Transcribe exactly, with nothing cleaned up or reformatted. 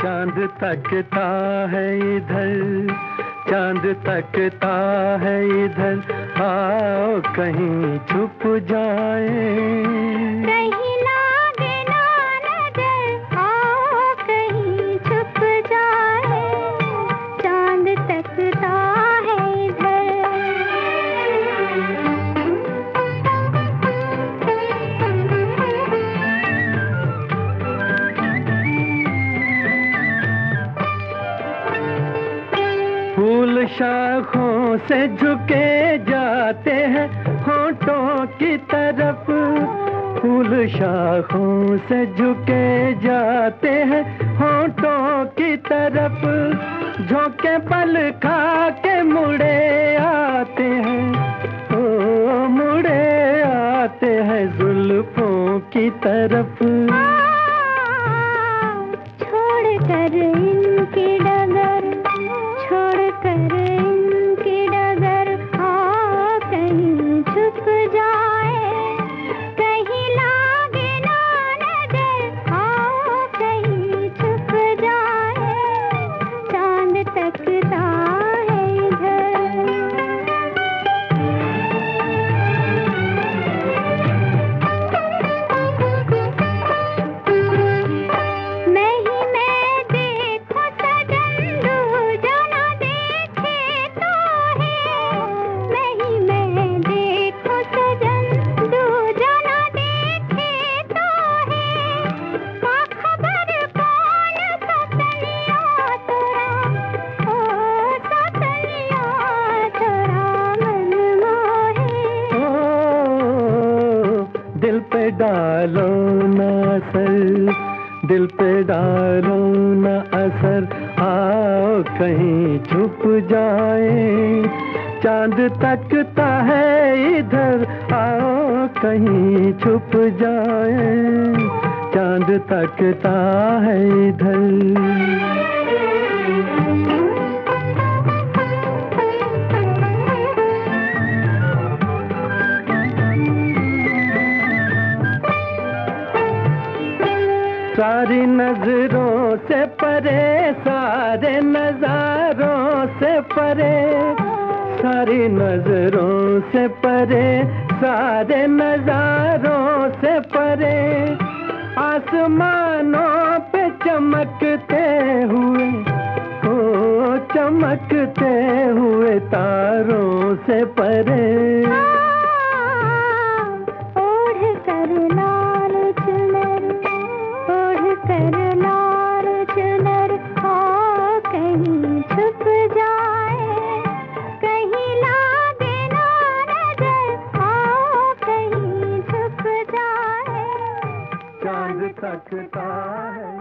चांद तकता है इधर, चांद तकता है इधर, आओ कहीं छुप जाए। कहीं लागे ना नजर, आओ कहीं छुप जाए। चांद तकता है इधर। फूल शाखों से झुके जाते हैं होठों की तरफ, फूल शाखों से झुके जाते हैं होठों की तरफ, झोंके पल खा के मुड़े आते हैं, ओ मुड़े आते हैं जुल्फों की तरफ। छोड़ कर इनकी डगर, छोड़ कर इनकी डगर, आओ कहीं छुप जाए। कहीं लागे ना नजर, आओ कहीं छुप जाए। चांद तकता है इधर। मैं ही मैं देखो सजन, दूजा ना देखे तो है। मैं ही मैं देखो सजन, दूजा ना देखे तो है। का खबर कौन सतलिया तोरा, ओ सतलिया तोरा मन मोहे। ओ दिल पे डालो ना असर, दिल पे डालो ना असर, आओ कहीं छुप जाए। चांद तकता है इधर, आओ कहीं छुप जाए। चांद तकता है इधर। सारी नजरों से परे, सारे नजारों से परे, सारी नजरों से परे, सारे नजारों से परे, आसमानों पे चमकते हुए, ओ चमकते हुए तारों से परे। ओढ़ कर लाल चुनर, ओढ़ कर लाल चुनर, आओ कहीं छुप जाए। कहीं लागे ना नजर, आओ कहीं छुप जाए। चांद तकता है।